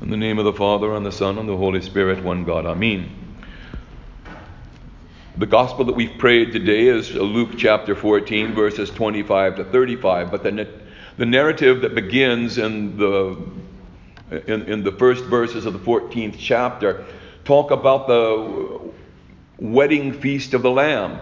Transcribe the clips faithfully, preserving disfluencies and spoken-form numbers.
In the name of the Father, and the Son, and the Holy Spirit, one God. Amen. The gospel that we've prayed today is Luke chapter fourteen, verses twenty-five to thirty-five. But the, the narrative that begins in the in, in the first verses of the fourteenth chapter talk about the wedding feast of the Lamb.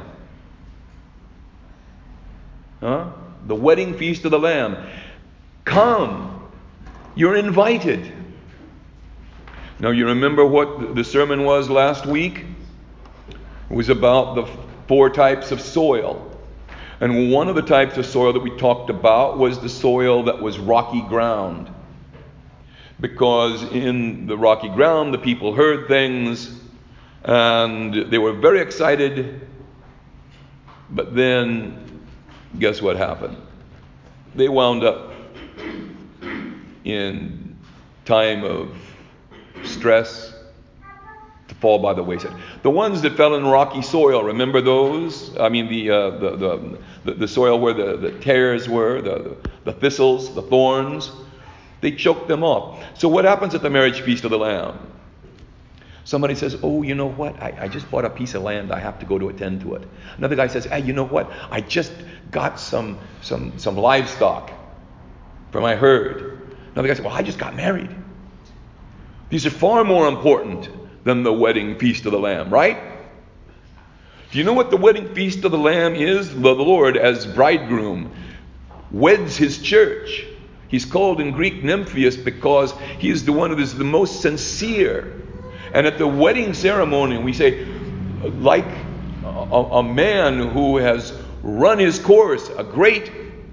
Huh? The wedding feast of the Lamb. Come, you're invited. Now you remember what the sermon was last week? It was about the four types of soil. And one of the types of soil that we talked about was the soil that was rocky ground. Because in the rocky ground, the people heard things and they were very excited. But then, guess what happened? They wound up in time of stress to fall by the wayside. The ones that fell in rocky soil, remember those? I mean, the uh, the, the the the soil where the, the tares were, the, the thistles, the thorns, they choked them off. So what happens at the marriage feast of the Lamb? Somebody says, oh, you know what? I, I just bought a piece of land. I have to go to attend to it. Another guy says, hey, you know what? I just got some some some livestock for my herd. Another guy says, well, I just got married. These are far more important than the wedding feast of the Lamb, right? Do you know what the wedding feast of the Lamb is? The Lord, as bridegroom, weds his church. He's called in Greek Nymphias because he is the one who is the most sincere. And at the wedding ceremony, we say, like a, a man who has run his course, a great,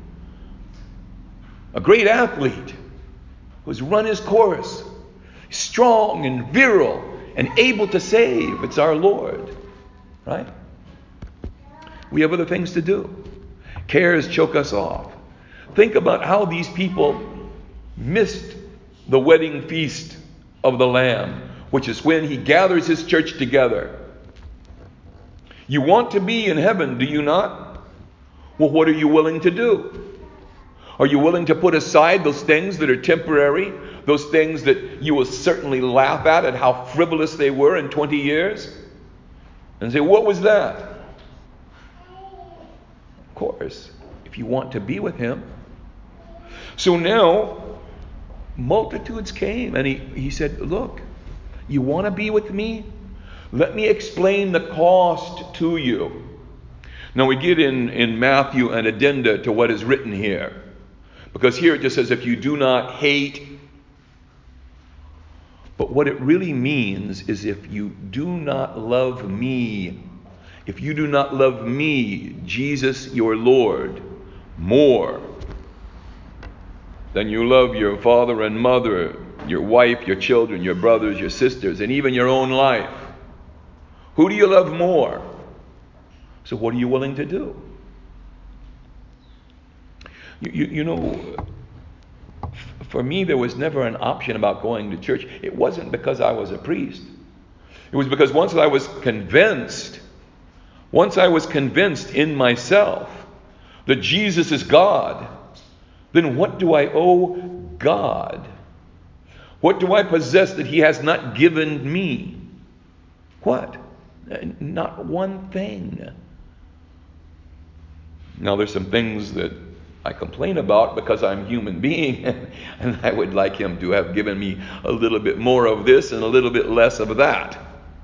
a great athlete who's run his course, strong and virile and able to save. It's our Lord, right? We have other things to do. Cares choke us off. Think about how these people missed the wedding feast of the Lamb, which is when he gathers his church together. You want to be in heaven, do you not? Well, what are you willing to do? Are you willing to put aside those things that are temporary? Those things that you will certainly laugh at, at how frivolous they were in twenty years? And say, what was that? Of course, if you want to be with him. So now, multitudes came and he, he said, look, you want to be with me? Let me explain the cost to you. Now we get in, in Matthew an addenda to what is written here. Because here it just says, if you do not hate. But what it really means is if you do not love me, if you do not love me, Jesus your Lord, more than you love your father and mother, your wife, your children, your brothers, your sisters, and even your own life, who do you love more? So what are you willing to do? You, you, you know, for me, there was never an option about going to church. It wasn't because I was a priest. It was because once I was convinced, once I was convinced in myself that Jesus is God, then what do I owe God? What do I possess that he has not given me? What? Not one thing. Now there's some things that I complain about because I'm a human being, and I would like him to have given me a little bit more of this and a little bit less of that.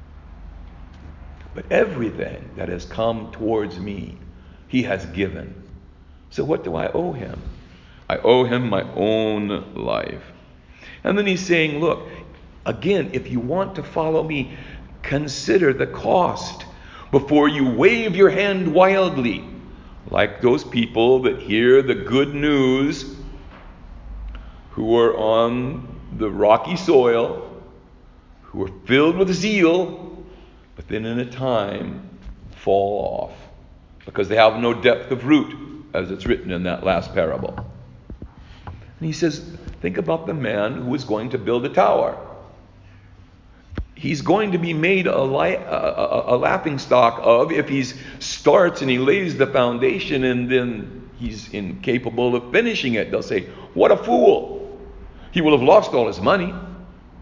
But everything that has come towards me, he has given. So what do I owe him? I owe him my own life. And then he's saying, look, again, if you want to follow me, consider the cost before you wave your hand wildly. Like those people that hear the good news who are on the rocky soil, who are filled with zeal, but then in a time fall off because they have no depth of root, as it's written in that last parable. And he says, think about the man who is going to build a tower. He's going to be made a, li- a, a, a laughing stock of if he starts and he lays the foundation and then he's incapable of finishing it. They'll say, what a fool. He will have lost all his money.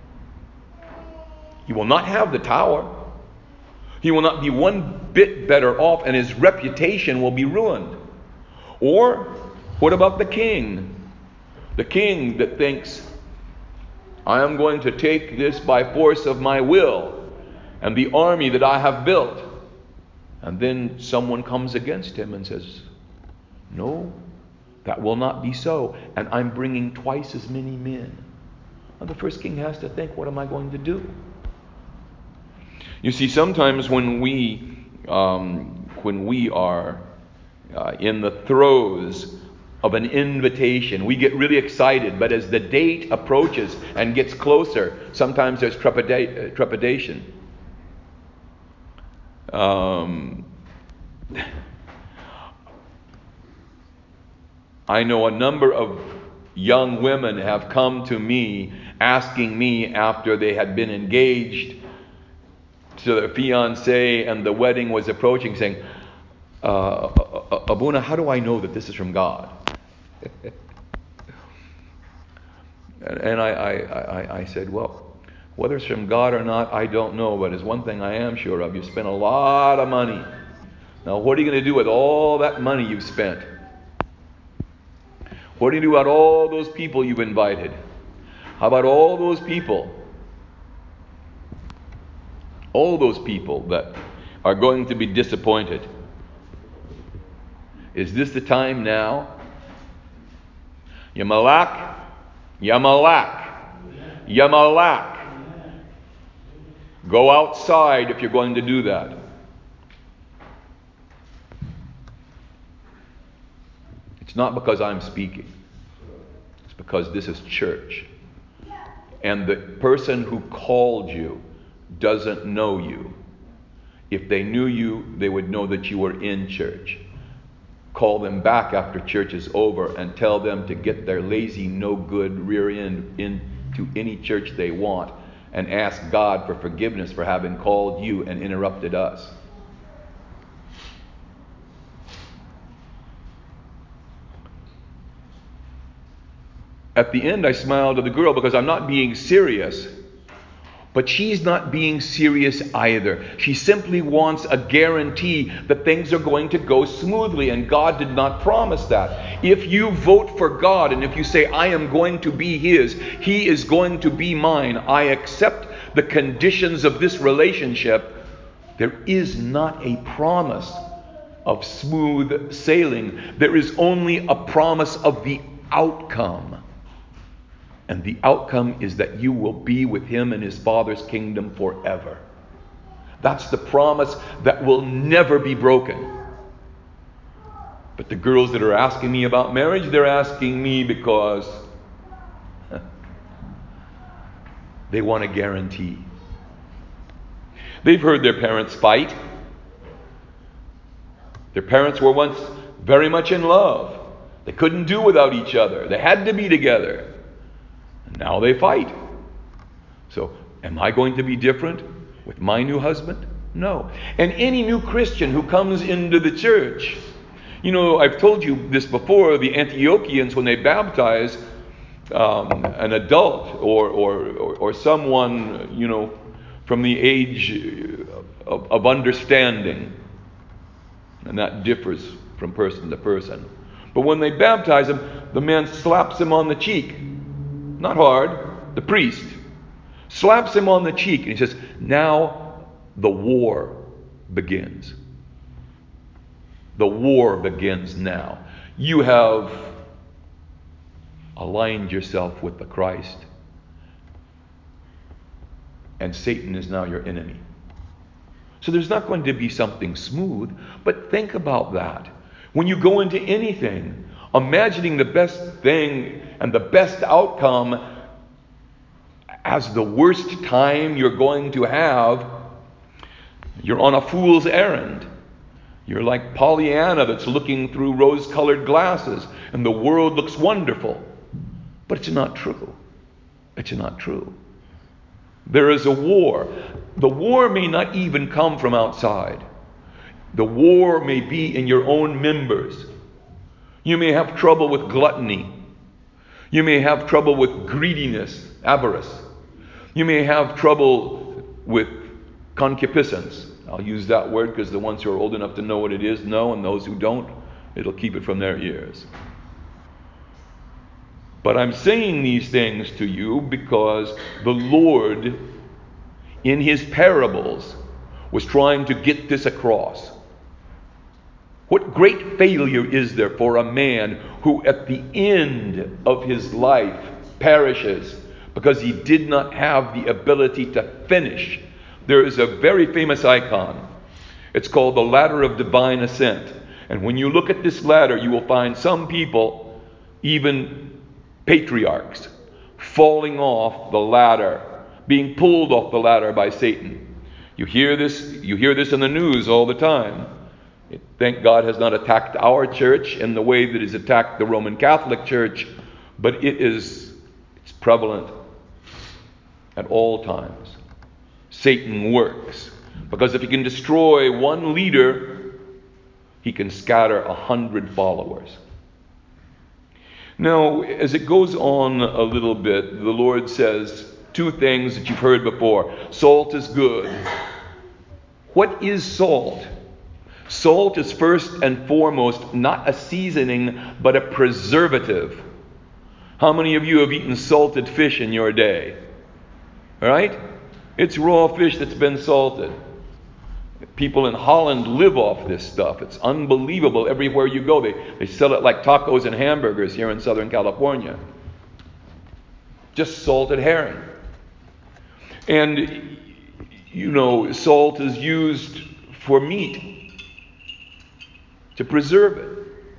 He will not have the tower. He will not be one bit better off, and his reputation will be ruined. Or, what about the king? The king that thinks, I am going to take this by force of my will and the army that I have built. And then someone comes against him and says, no, that will not be so. And I'm bringing twice as many men. And the first king has to think, what am I going to do? You see, sometimes when we um, when we are uh, in the throes of an invitation, we get really excited. But as the date approaches and gets closer, sometimes there's trepida- trepidation. Um, I know a number of young women have come to me asking me after they had been engaged to their fiancé and the wedding was approaching, saying, uh, Abuna, how do I know that this is from God? and I, I, I, I said, well, whether it's from God or not, I don't know, but there's one thing I am sure of. You spent a lot of money. Now, what are you going to do with all that money you've spent? What do you do about all those people you've invited? How about all those people? All those people that are going to be disappointed. Is this the time now? Yamalak, Yamalak, Yamalak. Go outside if you're going to do that. It's not because I'm speaking. It's because this is church. And the person who called you doesn't know you. If they knew you, they would know that you were in church. Call them back after church is over and tell them to get their lazy, no good rear end into any church they want and ask God for forgiveness for having called you and interrupted us. At the end, I smiled at the girl because I'm not being serious. But she's not being serious either. She simply wants a guarantee that things are going to go smoothly, and God did not promise that. If you vote for God and if you say, I am going to be His, He is going to be mine, I accept the conditions of this relationship, there is not a promise of smooth sailing. There is only a promise of the outcome. And the outcome is that you will be with Him in His Father's kingdom forever. That's the promise that will never be broken. But the girls that are asking me about marriage, they're asking me because they want a guarantee. They've heard their parents fight. Their parents were once very much in love. They couldn't do without each other. They had to be together. Now they fight. So, am I going to be different with my new husband? No. And any new Christian who comes into the church, you know, I've told you this before, the Antiochians, when they baptize um, an adult or, or, or, or someone, you know, from the age of, of understanding, and that differs from person to person. But when they baptize him, the man slaps him on the cheek. Not hard. The priest slaps him on the cheek and he says, now the war begins. The war begins now. You have aligned yourself with the Christ, and Satan is now your enemy. So there's not going to be something smooth, but think about that. When you go into anything, imagining the best thing and the best outcome as the worst time you're going to have, you're on a fool's errand. You're like Pollyanna that's looking through rose-colored glasses and the world looks wonderful. But it's not true. It's not true. There is a war. The war may not even come from outside. The war may be in your own members. You may have trouble with gluttony. You may have trouble with greediness, avarice. You may have trouble with concupiscence. I'll use that word because the ones who are old enough to know what it is know, and those who don't, it'll keep it from their ears. But I'm saying these things to you because the Lord, in his parables, was trying to get this across. What great failure is there for a man who at the end of his life perishes because he did not have the ability to finish? There is a very famous icon. It's called the Ladder of Divine Ascent. And when you look at this ladder, you will find some people, even patriarchs, falling off the ladder, being pulled off the ladder by Satan. You hear this, you hear this in the news all the time. Thank God has not attacked our church in the way that it's attacked the Roman Catholic Church, but it is it's prevalent at all times. Satan works because if he can destroy one leader, he can scatter a hundred followers. Now, as it goes on a little bit, the Lord says two things that you've heard before. Salt is good. What is salt? Salt is first and foremost not a seasoning, but a preservative. How many of you have eaten salted fish in your day? All right? It's raw fish that's been salted. People in Holland live off this stuff. It's unbelievable. Everywhere you go, they, they sell it like tacos and hamburgers here in Southern California. Just salted herring. And, you know, salt is used for meat, to preserve it.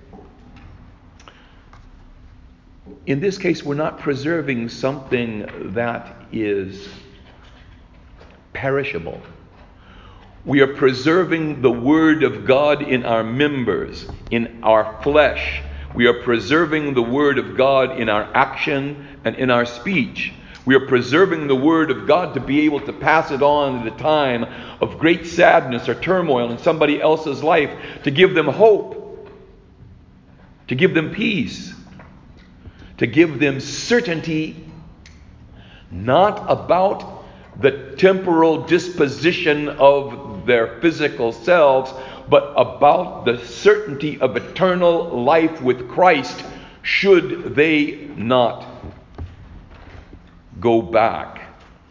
In this case, we're not preserving something that is perishable. We are preserving the Word of God in our members, in our flesh. We are preserving the Word of God in our action and in our speech. We are preserving the Word of God to be able to pass it on at a time of great sadness or turmoil in somebody else's life, to give them hope, to give them peace, to give them certainty, not about the temporal disposition of their physical selves, but about the certainty of eternal life with Christ, should they not go back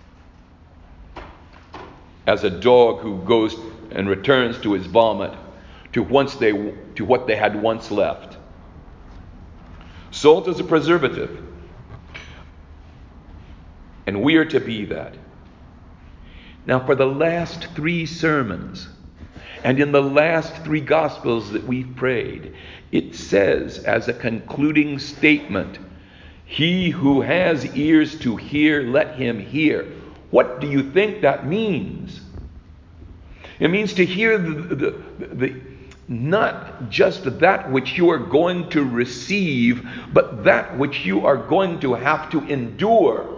as a dog who goes and returns to his vomit, to once they to what they had once left. Salt is a preservative, and we are to be that. Now, for the last three sermons, and in the last three Gospels that we've prayed, it says as a concluding statement, "He who has ears to hear, let him hear." What do you think that means? It means to hear the, the, the, not just that which you are going to receive, but that which you are going to have to endure.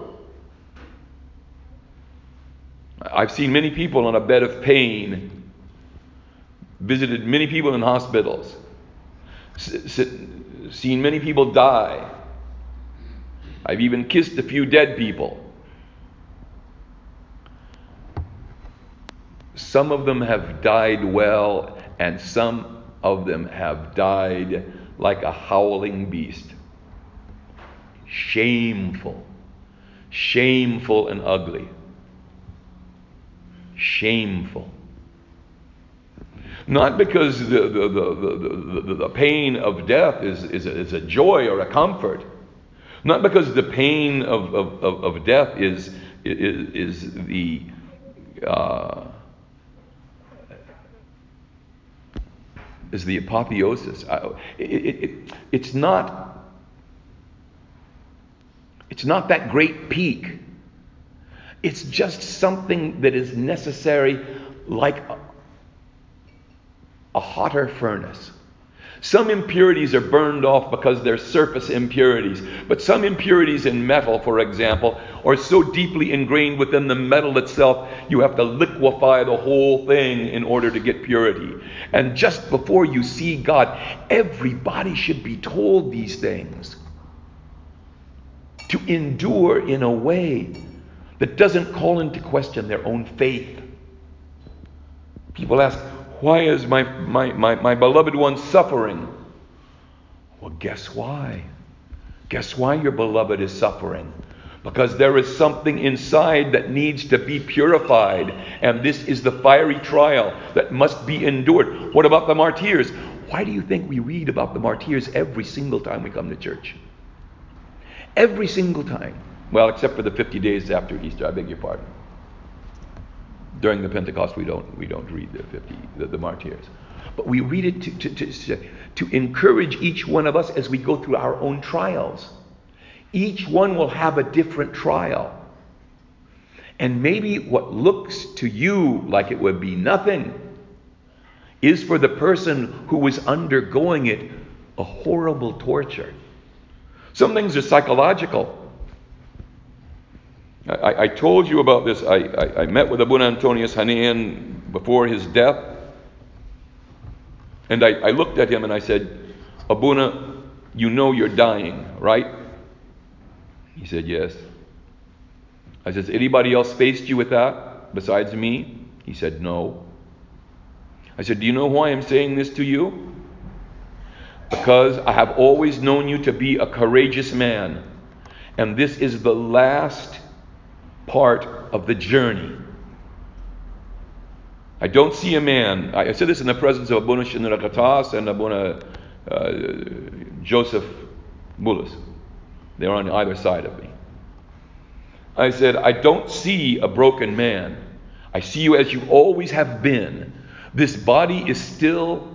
I've seen many people on a bed of pain, visited many people in hospitals, seen many people die. I've even kissed a few dead people. Some of them have died well, and some of them have died like a howling beast. Shameful. Shameful and ugly. Shameful. Not because the, the, the, the, the, the pain of death is, is, a, is a joy or a comfort. Not because the pain of, of, of, of death is, is, is the uh, is the apotheosis. It, it, it, it's not it's not that great peak. It's just something that is necessary, like a, a hotter furnace. Some impurities are burned off because they're surface impurities. But some impurities in metal, for example, are so deeply ingrained within the metal itself, you have to liquefy the whole thing in order to get purity. And just before you see God, everybody should be told these things. To endure in a way that doesn't call into question their own faith. People ask, why is my, my, my, my beloved one suffering? Well, guess why? Guess why your beloved is suffering? Because there is something inside that needs to be purified. And this is the fiery trial that must be endured. What about the martyrs? Why do you think we read about the martyrs every single time we come to church? Every single time. Well, except for the fifty days after Easter, I beg your pardon. During the Pentecost, we don't we don't read the fifty the, the martyrs, but we read it to, to to to encourage each one of us as we go through our own trials. Each one will have a different trial, and maybe what looks to you like it would be nothing is for the person who is undergoing it a horrible torture. Some things are psychological. I, I told you about this. I, I, I met with Abuna Antonius Hanean before his death. And I, I looked at him and I said, Abuna, you know you're dying, right? He said, yes. I said, has anybody else faced you with that besides me? He said, no. I said, do you know why I'm saying this to you? Because I have always known you to be a courageous man. And this is the last part of the journey. I don't see a man. I said this in the presence of Abuna Shinrakatas and Abuna uh, Joseph Bullis. They're on either side of me. I said, I don't see a broken man. I see you as you always have been. This body is still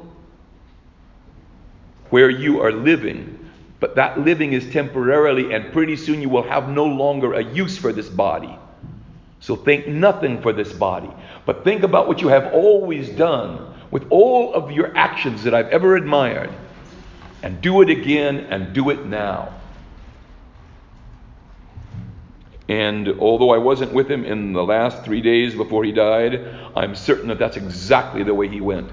where you are living. But that living is temporarily, and pretty soon you will have no longer a use for this body. So think nothing for this body. But think about what you have always done with all of your actions that I've ever admired. And do it again, and do it now. And although I wasn't with him in the last three days before he died, I'm certain that that's exactly the way he went.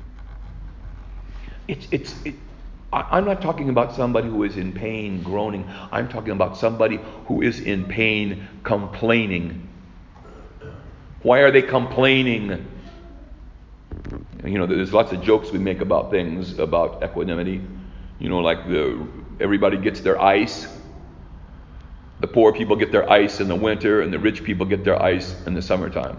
It's, it's, it, I'm not talking about somebody who is in pain, groaning. I'm talking about somebody who is in pain, complaining. Why are they complaining? You know, there's lots of jokes we make about things, about equanimity. You know, like the everybody gets their ice. The poor people get their ice in the winter, and the rich people get their ice in the summertime.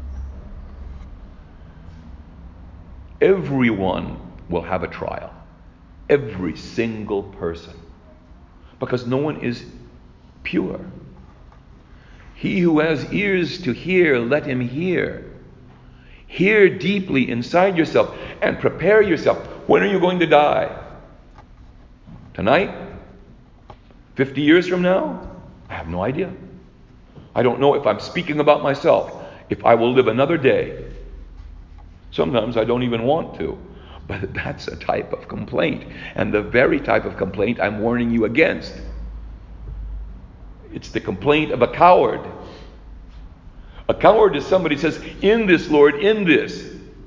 Everyone will have a trial. Every single person. Because no one is pure. He who has ears to hear, let him hear. Hear deeply inside yourself and prepare yourself. When are you going to die? Tonight? Fifty years from now? I have no idea. I don't know if I'm speaking about myself, if I will live another day. Sometimes I don't even want to. But that's a type of complaint. And the very type of complaint I'm warning you against. It's the complaint of a coward. A coward is somebody who says, in this, Lord, in this.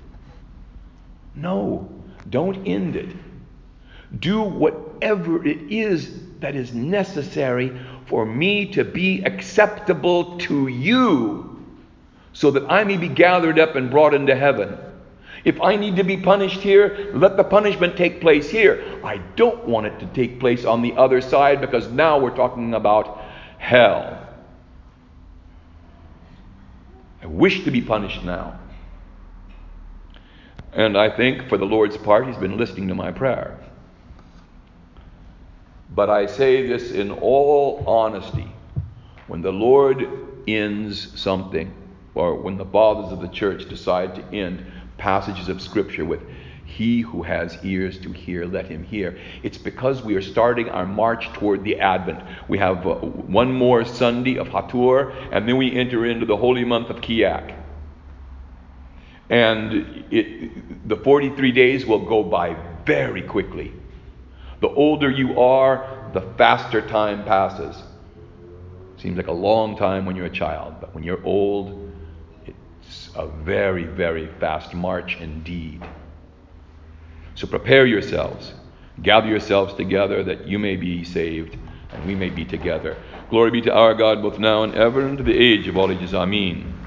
No, don't end it. Do whatever it is that is necessary for me to be acceptable to you, so that I may be gathered up and brought into heaven. If I need to be punished here, let the punishment take place here. I don't want it to take place on the other side, because now we're talking about hell. I wish to be punished now. And I think for the Lord's part, He's been listening to my prayer. But I say this in all honesty. When the Lord ends something, or when the fathers of the church decide to end passages of Scripture with, he who has ears to hear, let him hear, it's because we are starting our march toward the Advent. We have uh, one more Sunday of Hatur, and then we enter into the holy month of Kiak. And it, the forty-three days will go by very quickly. The older you are, the faster time passes. Seems like a long time when you're a child, but when you're old, it's a very, very fast march indeed. So prepare yourselves, gather yourselves together that you may be saved, and we may be together. Glory be to our God, both now and ever, and to the age of all ages. Amen.